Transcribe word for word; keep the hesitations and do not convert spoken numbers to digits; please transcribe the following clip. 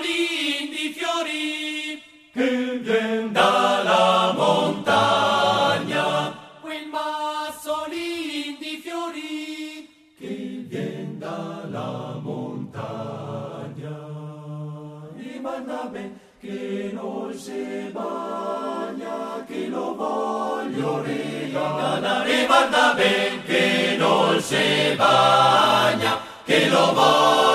massolin di fiori che vien dalla montagna, quel massolin di fiori che vien dalla montagna. Rimanda ben che non si bagna, che lo voglio regalare. Rimanda ben che non si bagna, che lo voglio